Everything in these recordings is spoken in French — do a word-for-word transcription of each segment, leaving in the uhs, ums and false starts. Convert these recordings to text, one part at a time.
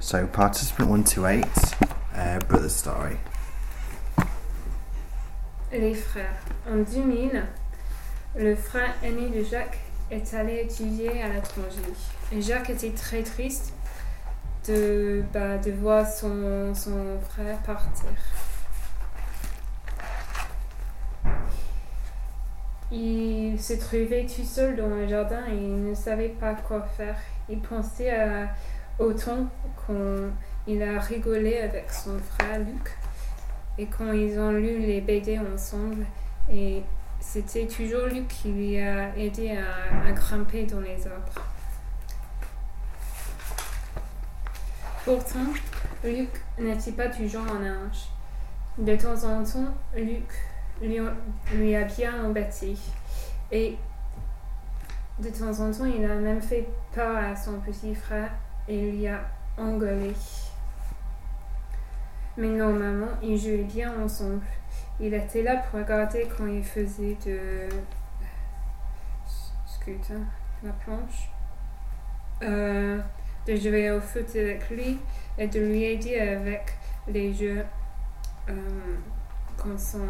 So participant one two eight, uh, brother story. Les frères. En deux mille, le frère aîné de Jacques est allé étudier à l'étranger. Et Jacques était très triste de, bah, de voir son, son frère partir. Il se trouvait tout seul dans le jardin et il ne savait pas quoi faire. Il pensait à, au temps quand il a rigolé avec son frère Luc et quand ils ont lu les B D ensemble. Et c'était toujours Luc qui lui a aidé à, à grimper dans les arbres. Pourtant, Luc n'était pas toujours en âge. De temps en temps, Luc lui, lui a bien embêté. Et de temps en temps, il a même fait peur à son petit frère et lui a engueulé. Mais normalement, ils jouaient bien ensemble. Il était là pour regarder quand il faisait de scooter, la planche, euh, de jouer au foot avec lui et de lui aider avec les jeux euh, comme son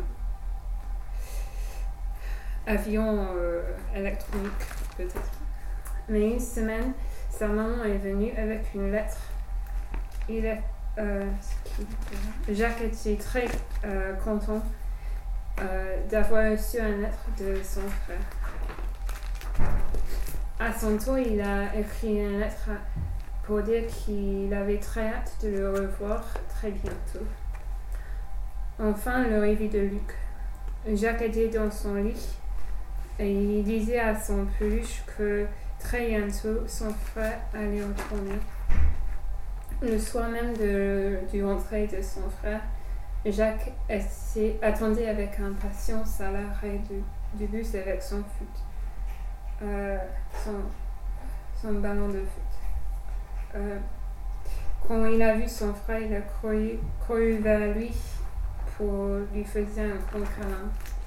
avion euh, électronique peut-être. Mais une semaine, sa maman est venue avec une lettre. Il est, euh, Jacques était très euh, content euh, d'avoir reçu une lettre de son frère. À son tour, il a écrit une lettre pour dire qu'il avait très hâte de le revoir très bientôt. Enfin, le réveil de Luc. Jacques était dans son lit et il disait à son peluche que très bientôt son frère allait retourner. Le soir même de, du rentrée de son frère, Jacques essayait, attendait avec impatience à l'arrêt du, du bus avec son foot, euh, son, son ballon de foot. Euh, quand il a vu son frère, il a couru, couru vers lui pour lui faire un grand câlin.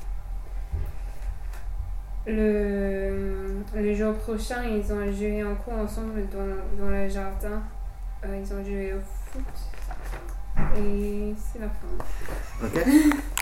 Le, le jour prochain, ils ont joué encore ensemble dans, dans le jardin. Euh, ils ont joué au foot. Et c'est la fin. Ok.